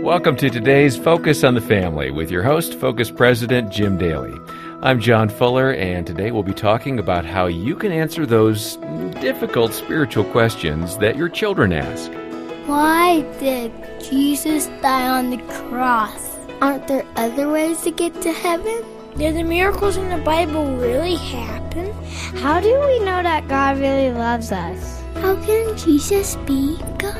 Welcome to today's Focus on the Family with your host, Focus President Jim Daly. I'm John Fuller, and today we'll be talking about how you can answer those difficult spiritual questions that your children ask. Why did Jesus die on the cross? Aren't there other ways to get to heaven? Did the miracles in the Bible really happen? How do we know that God really loves us? How can Jesus be God?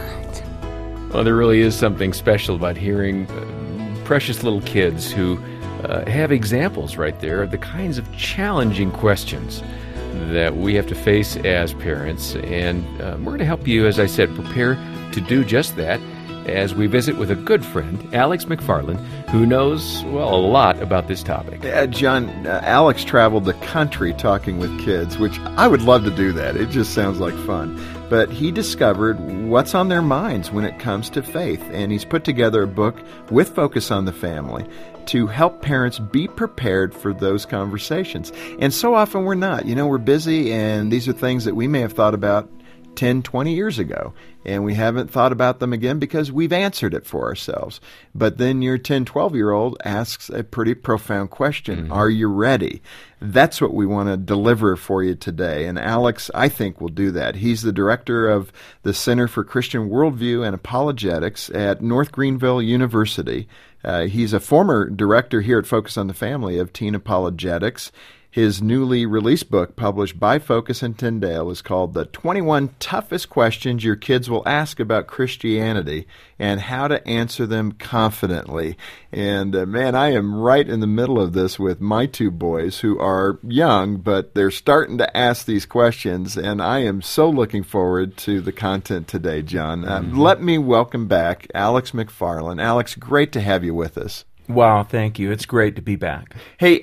Well, there really is something special about hearing precious little kids who have examples right there of the kinds of challenging questions that we have to face as parents. And we're going to help you, as I said, prepare to do just that as we visit with a good friend, Alex McFarland, who knows, well, a lot about this topic. John, Alex traveled the country talking with kids, which I would love to do that. It just sounds like fun. But he discovered what's on their minds when it comes to faith, and he's put together a book with Focus on the Family to help parents be prepared for those conversations. And so often we're not. You know, we're busy, and these are things that we may have thought about 10, 20 years ago, and we haven't thought about them again because we've answered it for ourselves. But then your 10, 12-year-old asks a pretty profound question. Mm-hmm. Are you ready? That's what we want to deliver for you today. And Alex, I think, will do that. He's the director of the Center for Christian Worldview and Apologetics at North Greenville University. He's a former director here at Focus on the Family of Teen Apologetics. His newly released book, published by Focus and Tyndale, is called The 21 Toughest Questions Your Kids Will Ask About Christianity and How to Answer Them Confidently. And man, I am right in the middle of this with my two boys who are young, but they're starting to ask these questions, and I am so looking forward to the content today, John. Let me welcome back Alex McFarland. Alex, great to have you with us. Wow, thank you. It's great to be back. Hey,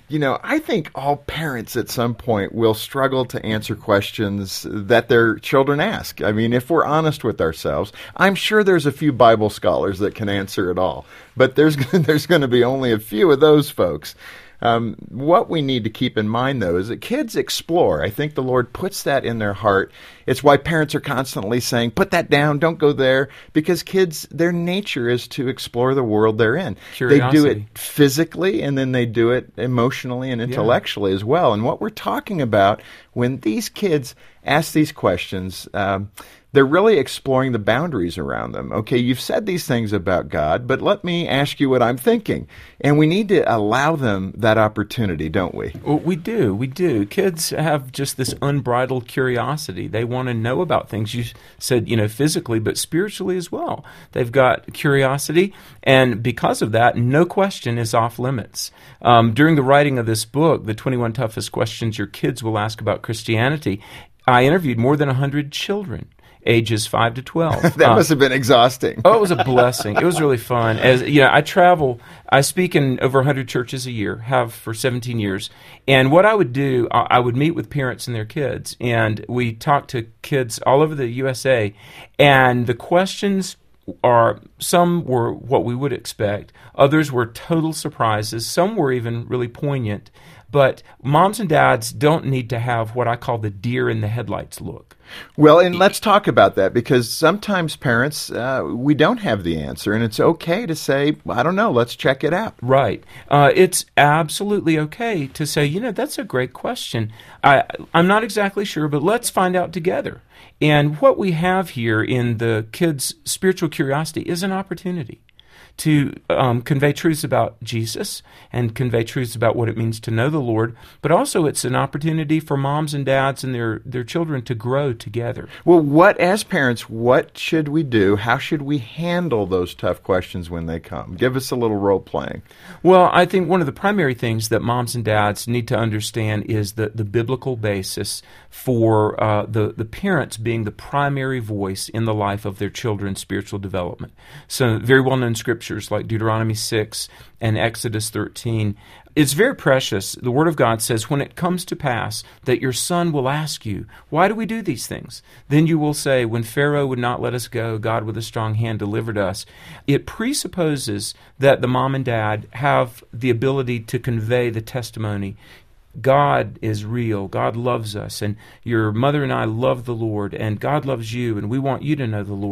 I think all parents at some point will struggle to answer questions that their children ask. I mean, if we're honest with ourselves, I'm sure there's a few Bible scholars that can answer it all, but there's going to be only a few of those folks. What we need to keep in mind, though, is that kids explore. I think the Lord puts that in their heart. It's why parents are constantly saying, put that down, don't go there, because kids, their nature is to explore the world they're in. Curiosity. They do it physically, and then they do it emotionally and intellectually as well. And what we're talking about when these kids ask these questions, they're really exploring the boundaries around them. Okay, you've said these things about God, but let me ask you what I'm thinking. And we need to allow them that opportunity, don't we? Well, we do. Kids have just this unbridled curiosity. They want to know about things. You said, physically, but spiritually as well. They've got curiosity, and because of that, no question is off limits. During the writing of this book, The 21 Toughest Questions Your Kids Will Ask About Christianity, I interviewed more than 100 children, ages 5 to 12. That must have been exhausting. Oh, it was a blessing. It was really fun. I travel. I speak in over 100 churches a year, have for 17 years. And what I would do, I would meet with parents and their kids, and we talk to kids all over the USA. And the questions some were what we would expect. Others were total surprises. Some were even really poignant. But moms and dads don't need to have what I call the deer in the headlights look. Well, and let's talk about that, because sometimes parents, we don't have the answer, and it's okay to say, I don't know, let's check it out. Right. It's absolutely okay to say, that's a great question. I'm not exactly sure, but let's find out together. And what we have here in the kids' spiritual curiosity is an opportunity to convey truths about Jesus and convey truths about what it means to know the Lord, but also it's an opportunity for moms and dads and their children to grow together. Well, as parents, what should we do? How should we handle those tough questions when they come? Give us a little role-playing. Well, I think one of the primary things that moms and dads need to understand is the biblical basis for the parents being the primary voice in the life of their children's spiritual development. So very well-known scriptures like Deuteronomy 6 and Exodus 13. It's very precious. The Word of God says, when it comes to pass that your son will ask you, why do we do these things? Then you will say, when Pharaoh would not let us go, God with a strong hand delivered us. It presupposes that the mom and dad have the ability to convey the testimony. God is real. God loves us. And your mother and I love the Lord. And God loves you. And we want you to know the Lord.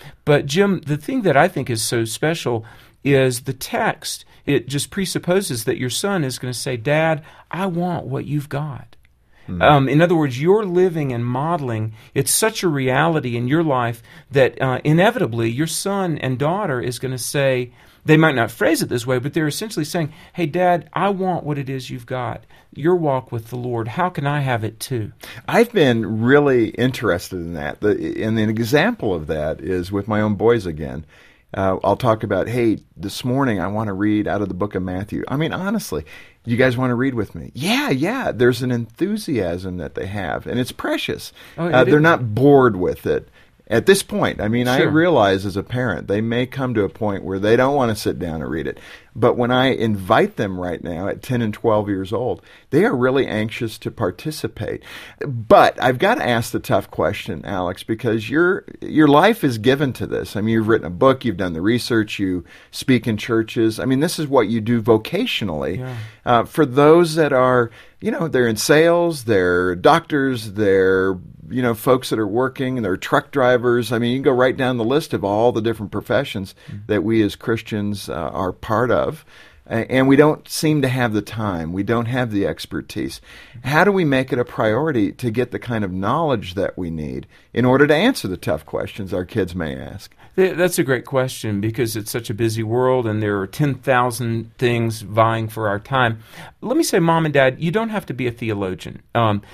But Jim, the thing that I think is so special is the text. It just presupposes that your son is going to say, Dad, I want what you've got. In other words, you're living and modeling. It's such a reality in your life that inevitably your son and daughter is going to say, they might not phrase it this way, but they're essentially saying, hey, Dad, I want what it is you've got. Your walk with the Lord. How can I have it too? I've been really interested in that. And an example of that is with my own boys again. I'll talk about, hey, this morning I want to read out of the book of Matthew. I mean, honestly, you guys want to read with me? Yeah. There's an enthusiasm that they have, and it's precious. They're not bored with it. At this point, I mean, sure. I realize as a parent, they may come to a point where they don't want to sit down and read it. But when I invite them right now at 10 and 12 years old, they are really anxious to participate. But I've got to ask the tough question, Alex, because your life is given to this. I mean, you've written a book, you've done the research, you speak in churches. I mean, this is what you do vocationally. Yeah. For those that are, they're in sales, they're doctors, they're folks that are working, and they're truck drivers. I mean, you can go right down the list of all the different professions that we as Christians are part of. And we don't seem to have the time. We don't have the expertise. How do we make it a priority to get the kind of knowledge that we need in order to answer the tough questions our kids may ask? That's a great question because it's such a busy world and there are 10,000 things vying for our time. Let me say, Mom and Dad, you don't have to be a theologian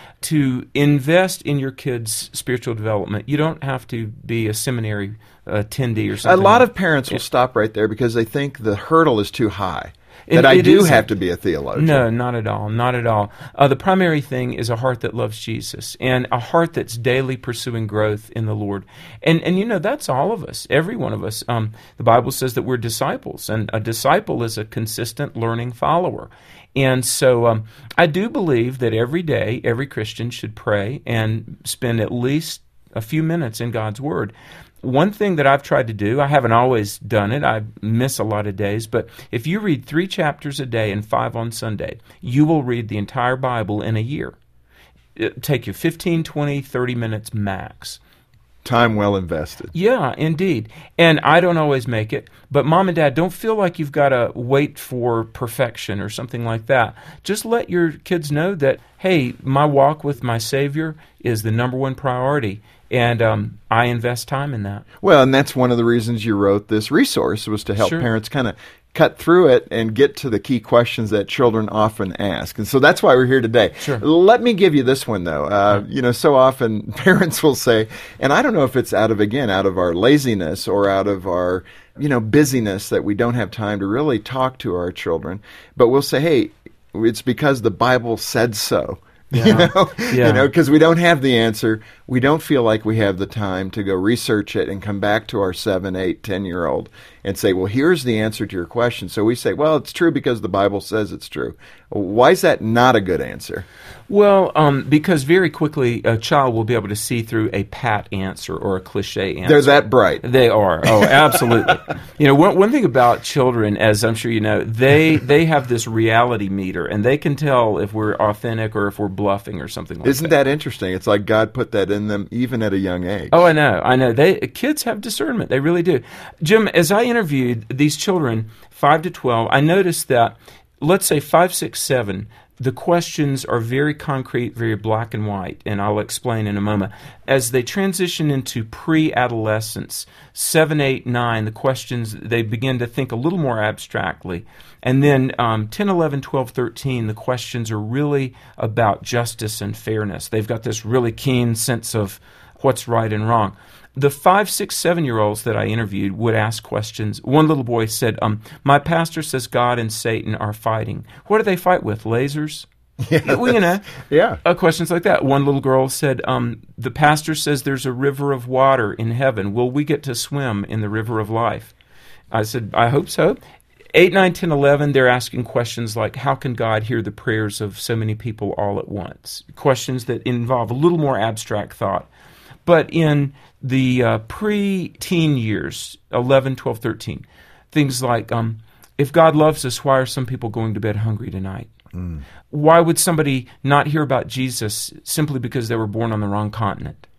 to invest in your kids' spiritual development. You don't have to be a seminary attendee or something. A lot of parents will stop right there because they think the hurdle is too high. That I do have to be a theologian. No, not at all. Not at all. The primary thing is a heart that loves Jesus and a heart that's daily pursuing growth in the Lord. And that's all of us, every one of us. The Bible says that we're disciples, and a disciple is a consistent learning follower. And so I do believe that every day, every Christian should pray and spend at least a few minutes in God's Word. One thing that I've tried to do, I haven't always done it, I miss a lot of days, but if you read 3 chapters a day and 5 on Sunday, you will read the entire Bible in a year. It'll take you 15, 20, 30 minutes max. Time well invested. Yeah, indeed. And I don't always make it, but Mom and Dad, don't feel like you've got to wait for perfection or something like that. Just let your kids know that, hey, my walk with my Savior is the number one priority. And I invest time in that. Well, and that's one of the reasons you wrote this resource, was to help parents kind of cut through it and get to the key questions that children often ask. And so that's why we're here today. Sure. Let me give you this one, though. So often parents will say, and I don't know if it's out of our laziness or out of our, busyness that we don't have time to really talk to our children, but we'll say, hey, it's because the Bible said so. Yeah. Because we don't have the answer. We don't feel like we have the time to go research it and come back to our 7, 8, 10-year-old and say, well, here's the answer to your question. So we say, well, it's true because the Bible says it's true. Why is that not a good answer? Well, because very quickly a child will be able to see through a pat answer or a cliche answer. They're that bright. They are. Oh, absolutely. One thing about children, as I'm sure you know, they have this reality meter, and they can tell if we're authentic or if we're bluffing or something like that. Isn't that interesting? It's like God put that in them even at a young age. Oh, I know. Kids have discernment. They really do. Jim, as I interviewed these children, 5 to 12, I noticed that, let's say 5, 6, 7, the questions are very concrete, very black and white, and I'll explain in a moment. As they transition into pre-adolescence, 7, 8, 9, the questions, they begin to think a little more abstractly. And then 10, 11, 12, 13, the questions are really about justice and fairness. They've got this really keen sense of what's right and wrong. The 5, 6, 7-year-olds that I interviewed would ask questions. One little boy said, my pastor says God and Satan are fighting. What do they fight with, lasers? Yeah, yeah. Questions like that. One little girl said, the pastor says there's a river of water in heaven. Will we get to swim in the river of life? I said, I hope so. 8, 9, 10, 11, they're asking questions like, how can God hear the prayers of so many people all at once? Questions that involve a little more abstract thought. But in the pre-teen years, 11, 12, 13, things like, if God loves us, why are some people going to bed hungry tonight? Why would somebody not hear about Jesus simply because they were born on the wrong continent?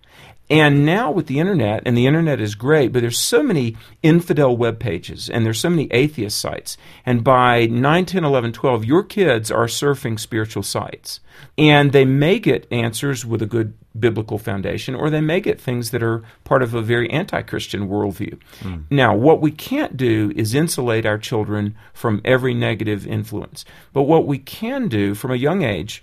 And now with the internet, and the internet is great, but there's so many infidel web pages, and there's so many atheist sites. And by 9, 10, 11, 12, your kids are surfing spiritual sites. And they may get answers with a good biblical foundation, or they may get things that are part of a very anti-Christian worldview. Now, what we can't do is insulate our children from every negative influence. But what we can do from a young age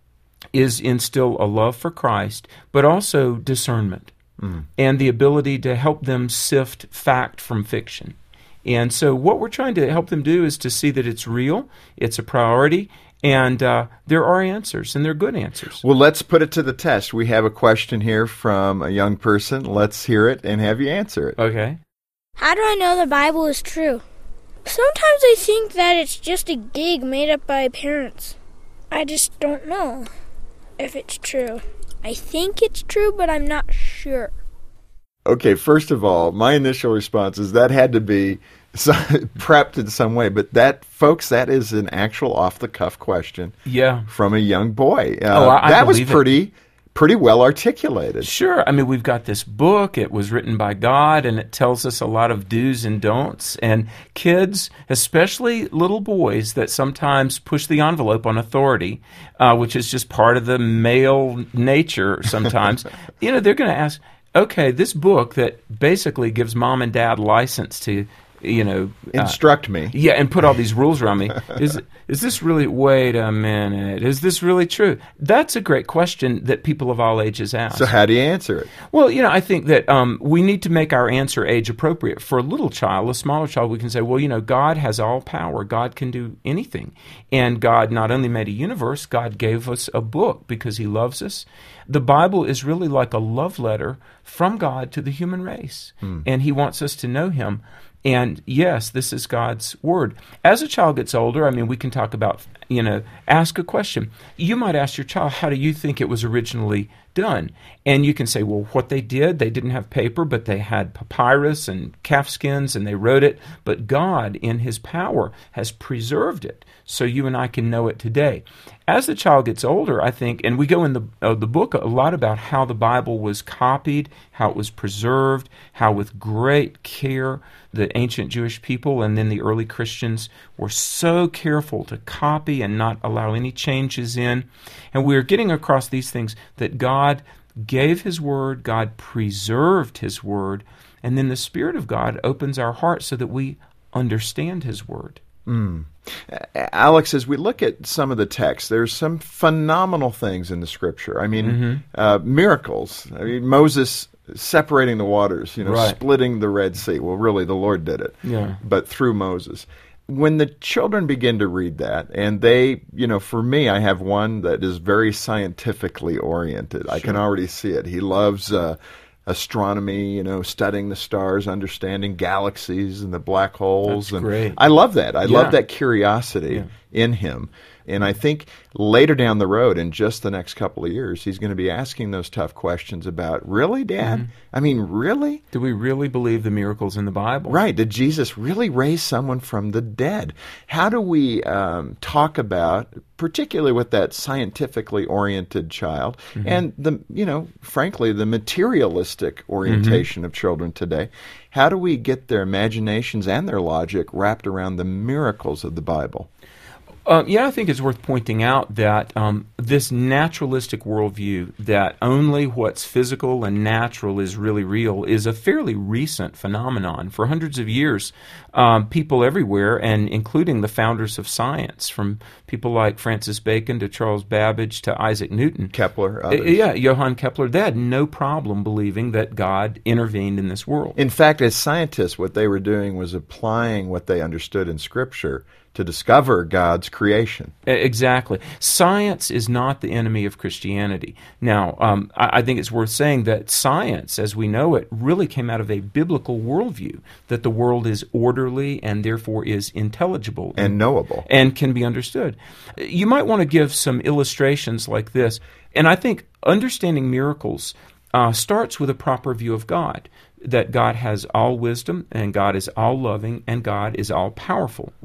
is instill a love for Christ, but also discernment and the ability to help them sift fact from fiction. And so what we're trying to help them do is to see that it's real, it's a priority, and there are answers, and they're good answers. Well, let's put it to the test. We have a question here from a young person. Let's hear it and have you answer it. Okay. How do I know the Bible is true? Sometimes I think that it's just a gig made up by parents. I just don't know if it's true. I think it's true, but I'm not sure. Okay, first of all, my initial response is that had to be prepped in some way. But that, folks, that is an actual off-the-cuff question from a young boy. I that was believe pretty well articulated. Sure. I mean, we've got this book. It was written by God, and it tells us a lot of do's and don'ts. And kids, especially little boys that sometimes push the envelope on authority, which is just part of the male nature sometimes, they're going to ask, okay, this book that basically gives mom and dad license to instruct me. Yeah, and put all these rules around me. Is this really, wait a minute, is this really true? That's a great question that people of all ages ask. So how do you answer it? Well, I think that we need to make our answer age appropriate. For a little child, a smaller child, we can say, well, God has all power. God can do anything. And God not only made a universe, God gave us a book because he loves us. The Bible is really like a love letter from God to the human race. And he wants us to know him. And yes, this is God's word. As a child gets older, we can talk about, ask a question. You might ask your child, how do you think it was originally done? And you can say, well, what they didn't have paper, but they had papyrus and calf skins, and they wrote it. But God, in his power, has preserved it so you and I can know it today. As the child gets older, I think, and we go in the book a lot about how the Bible was copied, how it was preserved, how with great care the ancient Jewish people and then the early Christians were so careful to copy and not allow any changes in. And we're getting across these things that God gave his word, God preserved his word, and then the Spirit of God opens our hearts so that we understand his word. Alex, as we look at some of the text, there's some phenomenal things in the Scripture. Miracles. Moses separating the waters, Right. Splitting the Red Sea. Well, really, the Lord did it, but through Moses. When the children begin to read that, and they, for me, I have one that is very scientifically oriented. Sure. I can already see it. He loves astronomy, studying the stars, understanding galaxies and the black holes. That's great. I love that. I love that curiosity in him. And I think later down the road, in just the next couple of years, he's going to be asking those tough questions about, really, Dad? Really? Do we really believe the miracles in the Bible? Right. Did Jesus really raise someone from the dead? How do we talk about, particularly with that scientifically oriented child, and frankly, the materialistic orientation of children today? How do we get their imaginations and their logic wrapped around the miracles of the Bible? I think it's worth pointing out that this naturalistic worldview, that only what's physical and natural is really real, is a fairly recent phenomenon. For hundreds of years, people everywhere, and including the founders of science, from people like Francis Bacon to Charles Babbage to Isaac Newton, Kepler, Johann Kepler, they had no problem believing that God intervened in this world. In fact, as scientists, what they were doing was applying what they understood in Scripture to discover God's creation. Exactly. Science is not the enemy of Christianity. Now, I think it's worth saying that science, as we know it, really came out of a biblical worldview, that the world is orderly and therefore is intelligible. And knowable. And can be understood. You might want to give some illustrations like this. And I think understanding miracles starts with a proper view of God, that God has all wisdom, and God is all loving, and God is all powerful. We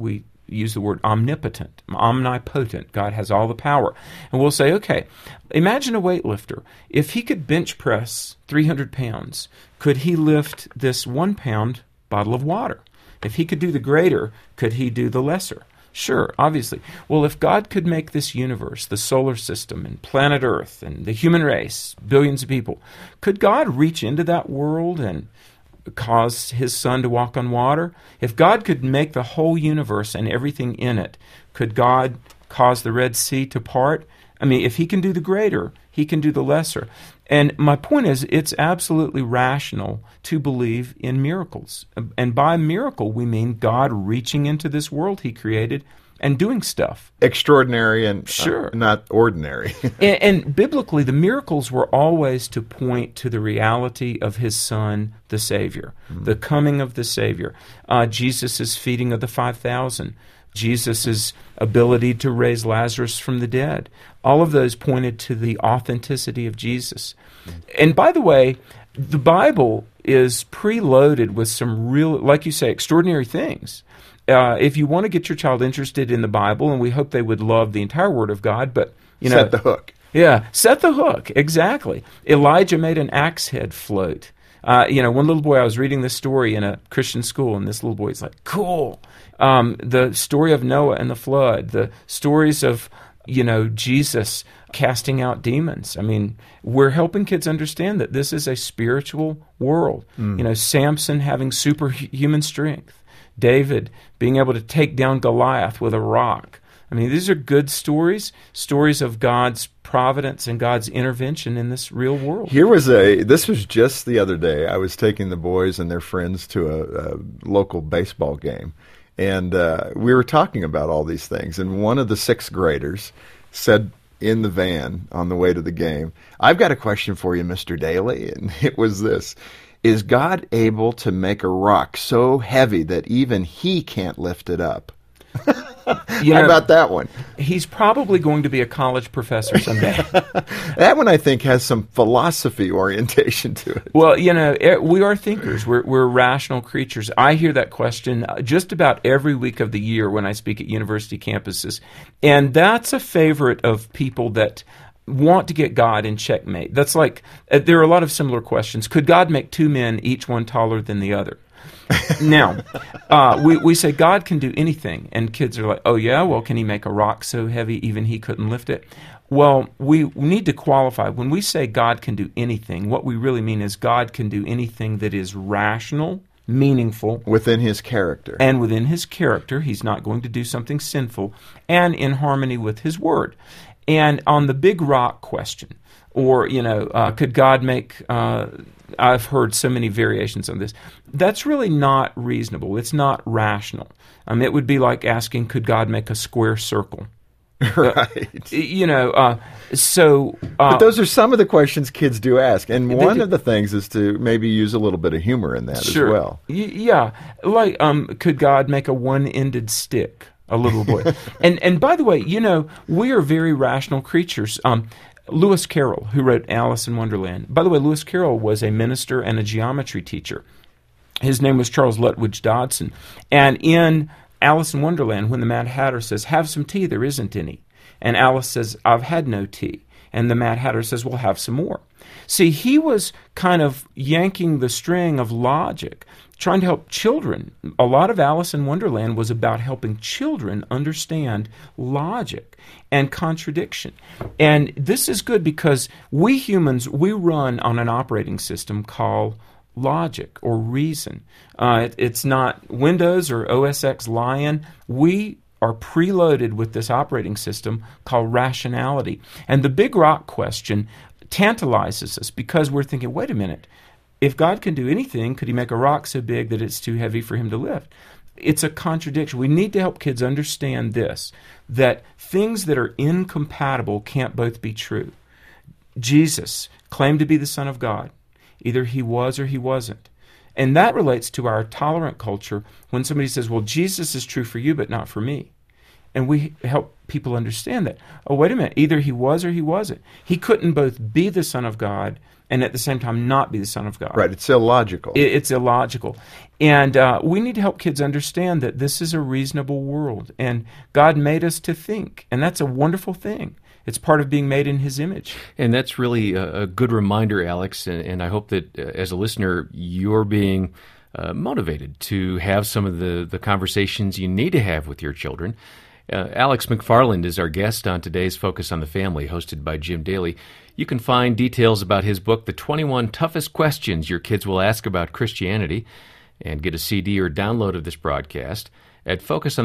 use the word omnipotent, omnipotent. God has all the power. And we'll say, okay, imagine a weightlifter. If he could bench press 300 pounds, could he lift this 1 pound bottle of water? If he could do the greater, could he do the lesser? Sure, obviously. Well, if God could make this universe, the solar system, and planet Earth, and the human race, billions of people, could God reach into that world and cause his son to walk on water? If God could make the whole universe and everything in it, could God cause the Red Sea to part? I mean, if he can do the greater, he can do the lesser. And my point is, it's absolutely rational to believe in miracles. And by miracle, we mean God reaching into this world he created and doing stuff. Extraordinary and Sure. Not ordinary. And biblically, the miracles were always to point to the reality of his son, the Savior, the coming of the Savior. Jesus' feeding of the 5,000. Jesus' ability to raise Lazarus from the dead. All of those pointed to the authenticity of Jesus. And by the way, the Bible is preloaded with some real, like you say, extraordinary things. If you want to get your child interested in the Bible, and we hope they would love the entire Word of God, but, Set the hook. Yeah, set the hook, exactly. Elijah made an axe head float. One little boy, I was reading this story in a Christian school, and this little boy's like, cool. The story of Noah and the flood, the stories of, Jesus casting out demons. I mean, we're helping kids understand that this is a spiritual world. Samson having superhuman strength. David being able to take down Goliath with a rock. I mean, these are good stories of God's providence and God's intervention in this real world. This was just the other day. I was taking the boys and their friends to a local baseball game, and we were talking about all these things, and one of the sixth graders said in the van on the way to the game, "I've got a question for you, Mr. Daly," and it was this. Is God able to make a rock so heavy that even he can't lift it up? How about that one? He's probably going to be a college professor someday. That one, I think, has some philosophy orientation to it. Well, we are thinkers. We're rational creatures. I hear that question just about every week of the year when I speak at university campuses. And that's a favorite of people that want to get God in checkmate. That's like, there are a lot of similar questions. Could God make two men, each one taller than the other? Now, we say God can do anything, and kids are like, oh yeah, well, can he make a rock so heavy even he couldn't lift it? Well, we need to qualify. When we say God can do anything, what we really mean is God can do anything that is rational, meaningful. Within his character. And within his character, he's not going to do something sinful, and in harmony with his word. And on the big rock question, or, could God make... I've heard so many variations on this. That's really not reasonable. It's not rational. It would be like asking, could God make a square circle? Right. But those are some of the questions kids do ask. And one of the things is to maybe use a little bit of humor in that as well. Yeah. Like, could God make a one-ended stick? A little boy. And by the way, we are very rational creatures. Lewis Carroll, who wrote Alice in Wonderland. By the way, Lewis Carroll was a minister and a geometry teacher. His name was Charles Lutwidge Dodson. And in Alice in Wonderland, when the Mad Hatter says, have some tea, there isn't any. And Alice says, I've had no tea. And the Mad Hatter says, well, have some more. See, he was kind of yanking the string of logic, trying to help children. A lot of Alice in Wonderland was about helping children understand logic and contradiction. And this is good because we humans, we run on an operating system called logic or reason. It's not Windows or OS X Lion. We are preloaded with this operating system called rationality. And the big rock question tantalizes us because we're thinking, wait a minute, if God can do anything, could he make a rock so big that it's too heavy for him to lift? It's a contradiction. We need to help kids understand this, that things that are incompatible can't both be true. Jesus claimed to be the Son of God. Either he was or he wasn't. And that relates to our tolerant culture when somebody says, well, Jesus is true for you, but not for me. And we help people understand that. Oh, wait a minute. Either he was or he wasn't. He couldn't both be the Son of God and at the same time not be the Son of God. Right, it's illogical. It's illogical. And we need to help kids understand that this is a reasonable world, and God made us to think, and that's a wonderful thing. It's part of being made in His image. And that's really a good reminder, Alex, and I hope that as a listener, you're being motivated to have some of the conversations you need to have with your children. Alex McFarland is our guest on today's Focus on the Family, hosted by Jim Daly. You can find details about his book, The 21 Toughest Questions Your Kids Will Ask About Christianity, and get a CD or download of this broadcast at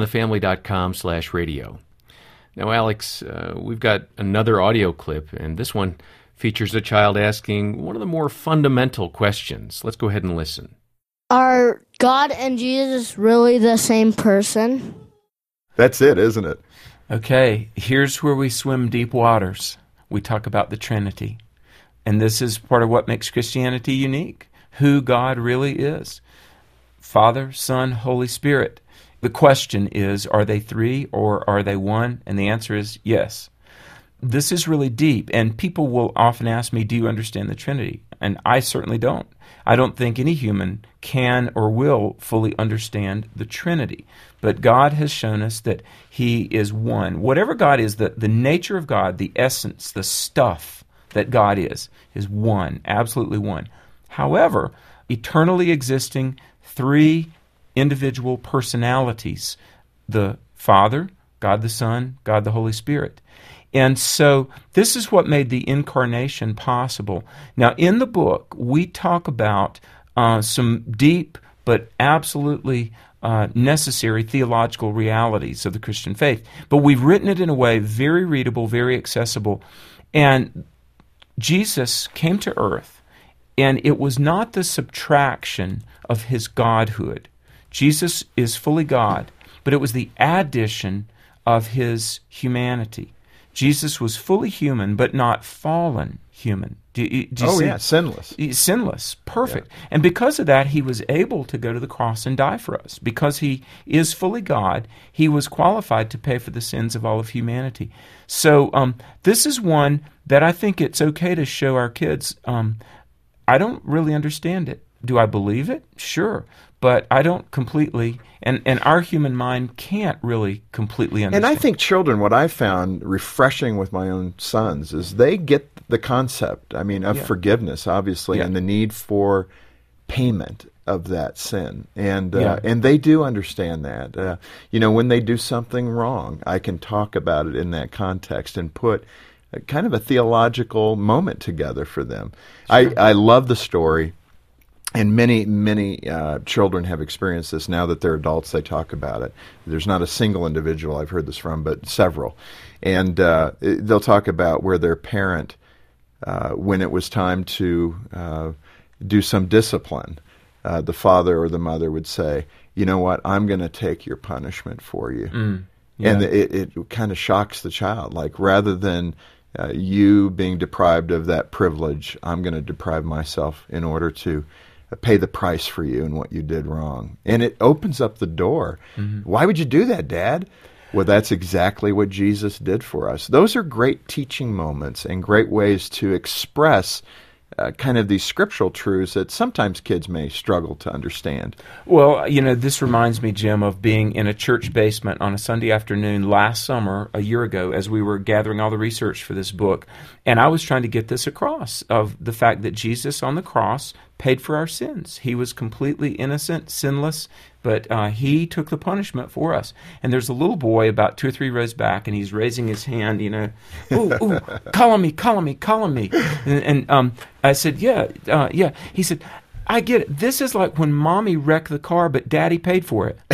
focusonthefamily.com/radio. Now, Alex, we've got another audio clip, and this one features a child asking one of the more fundamental questions. Let's go ahead and listen. Are God and Jesus really the same person? That's it, isn't it? Okay, here's where we swim deep waters. We talk about the Trinity. And this is part of what makes Christianity unique, who God really is. Father, Son, Holy Spirit. The question is, are they three or are they one? And the answer is yes. This is really deep, and people will often ask me, do you understand the Trinity? And I certainly don't. I don't think any human can or will fully understand the Trinity. But God has shown us that He is one. Whatever God is, the nature of God, the essence, the stuff that God is one, absolutely one. However, eternally existing three individual personalities, the Father, God the Son, God the Holy Spirit. And so this is what made the incarnation possible. Now, in the book, we talk about some deep but absolutely necessary theological realities of the Christian faith. But we've written it in a way very readable, very accessible. And Jesus came to earth, and it was not the subtraction of His godhood. Jesus is fully God, but it was the addition of His humanity. Jesus was fully human, but not fallen human. Do you see? Yeah, sinless. Sinless, perfect. Yeah. And because of that, He was able to go to the cross and die for us. Because He is fully God, He was qualified to pay for the sins of all of humanity. So this is one that I think it's okay to show our kids. I don't really understand it. Do I believe it? Sure. But I don't completely, and our human mind can't really completely understand. And I think children, what I found refreshing with my own sons is they get the concept, of forgiveness, obviously, and the need for payment of that sin. And they do understand that. When they do something wrong, I can talk about it in that context and put kind of a theological moment together for them. Sure. I love the story. And many children have experienced this. Now that they're adults, they talk about it. There's not a single individual I've heard this from, but several. And they'll talk about where their parent, when it was time to do some discipline, the father or the mother would say, you know what, I'm going to take your punishment for you. And it kind of shocks the child. Like, rather than you being deprived of that privilege, I'm going to deprive myself in order to pay the price for you and what you did wrong. And it opens up the door. Mm-hmm. Why would you do that, Dad? Well, that's exactly what Jesus did for us. Those are great teaching moments and great ways to express kind of these scriptural truths that sometimes kids may struggle to understand. Well, this reminds me, Jim, of being in a church basement on a Sunday afternoon last summer, a year ago, as we were gathering all the research for this book. And I was trying to get this across, of the fact that Jesus on the cross paid for our sins. He was completely innocent, sinless, but He took the punishment for us. And there's a little boy about 2 or 3 rows back, and he's raising his hand, ooh, call on me. And I said, yeah. He said, I get it. This is like when Mommy wrecked the car, but Daddy paid for it.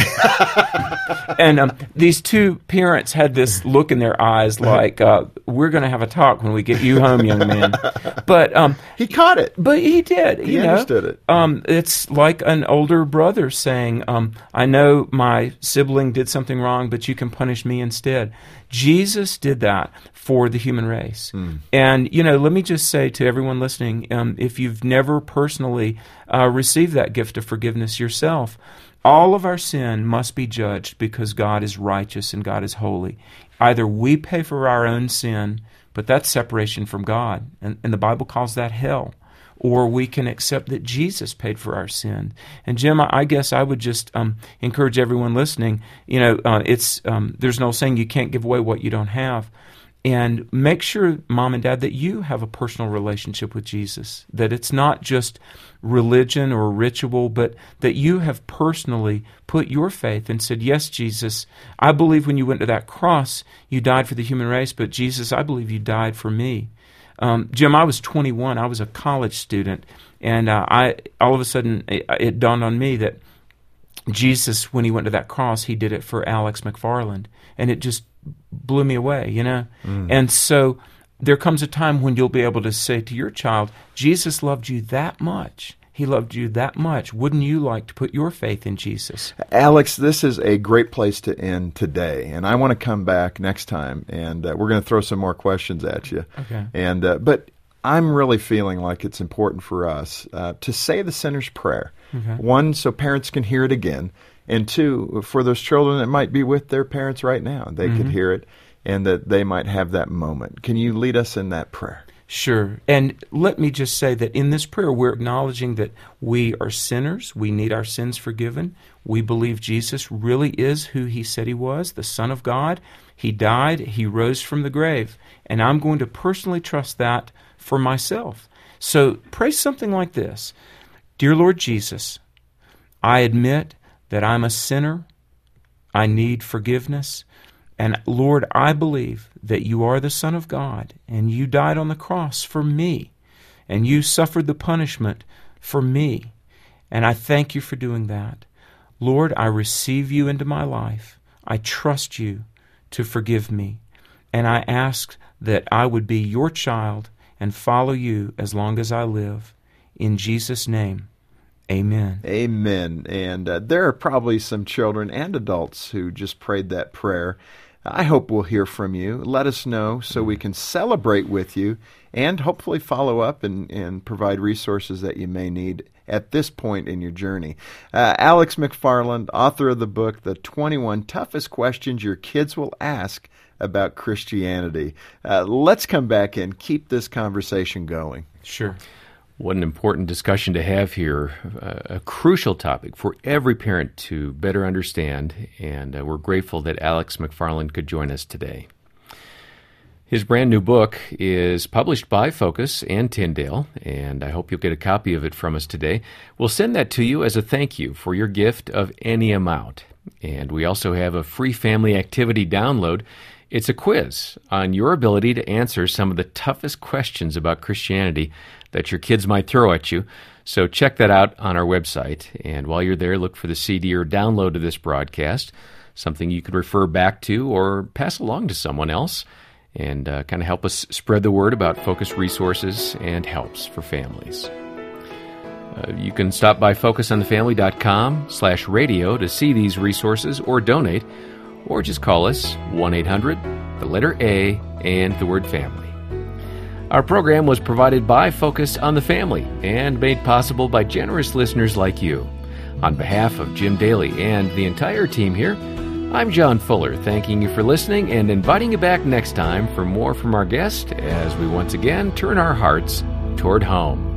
And these two parents had this look in their eyes like, we're going to have a talk when we get you home, young man. But he caught it. But he did. He understood it. It's like an older brother saying, I know my sibling did something wrong, but you can punish me instead. Jesus did that for the human race. And, let me just say to everyone listening, if you've never personally received that gift of forgiveness yourself, all of our sin must be judged because God is righteous and God is holy. Either we pay for our own sin, but that's separation from God, and the Bible calls that hell, or we can accept that Jesus paid for our sin. And Jim, I guess I would just encourage everyone listening, there's an old saying, you can't give away what you don't have. And make sure, Mom and Dad, that you have a personal relationship with Jesus, that it's not just religion or ritual, but that you have personally put your faith and said, yes, Jesus, I believe when you went to that cross, you died for the human race, but Jesus, I believe you died for me. Jim, I was 21. I was a college student, and all of a sudden it dawned on me that Jesus, when he went to that cross, he did it for Alex McFarland, and it just blew me away, And so there comes a time when you'll be able to say to your child, Jesus loved you that much. He loved you that much. Wouldn't you like to put your faith in Jesus? Alex, this is a great place to end today, and I want to come back next time, and we're going to throw some more questions at you. Okay. But I'm really feeling like it's important for us to say the sinner's prayer. Okay. One, so parents can hear it again, and two, for those children that might be with their parents right now, they could hear it, and that they might have that moment. Can you lead us in that prayer? Sure. And let me just say that in this prayer, we're acknowledging that we are sinners. We need our sins forgiven. We believe Jesus really is who he said he was, the Son of God. He died. He rose from the grave. And I'm going to personally trust that for myself. So pray something like this. Dear Lord Jesus, I admit that I'm a sinner. I need forgiveness. And Lord, I believe that you are the Son of God, and you died on the cross for me, and you suffered the punishment for me. And I thank you for doing that. Lord, I receive you into my life. I trust you to forgive me. And I ask that I would be your child and follow you as long as I live. In Jesus' name, amen. Amen. And there are probably some children and adults who just prayed that prayer. I hope we'll hear from you. Let us know so we can celebrate with you and hopefully follow up and provide resources that you may need at this point in your journey. Alex McFarland, author of the book, The 21 Toughest Questions Your Kids Will Ask About Christianity. Let's come back and keep this conversation going. Sure. What an important discussion to have here, a crucial topic for every parent to better understand, and we're grateful that Alex McFarland could join us today. His brand new book is published by Focus and Tyndale, and I hope you'll get a copy of it from us today. We'll send that to you as a thank you for your gift of any amount. And we also have a free family activity download. It's a quiz on your ability to answer some of the toughest questions about Christianity that your kids might throw at you. So check that out on our website. And while you're there, look for the CD or download of this broadcast, something you could refer back to or pass along to someone else, and kind of help us spread the word about Focus resources and helps for families. You can stop by FocusOnTheFamily.com/radio to see these resources or donate, or just call us 1-800, the letter A, and the word family. Our program was provided by Focus on the Family and made possible by generous listeners like you. On behalf of Jim Daly and the entire team here, I'm John Fuller, thanking you for listening and inviting you back next time for more from our guest as we once again turn our hearts toward home.